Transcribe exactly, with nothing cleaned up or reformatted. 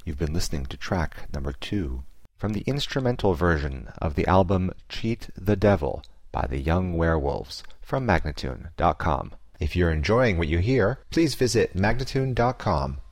You've been listening to track number two from the instrumental version of the album Cheat the Devil by the Young Werewolves from Magnatune dot com. If you're enjoying what you hear, please visit Magnatune dot com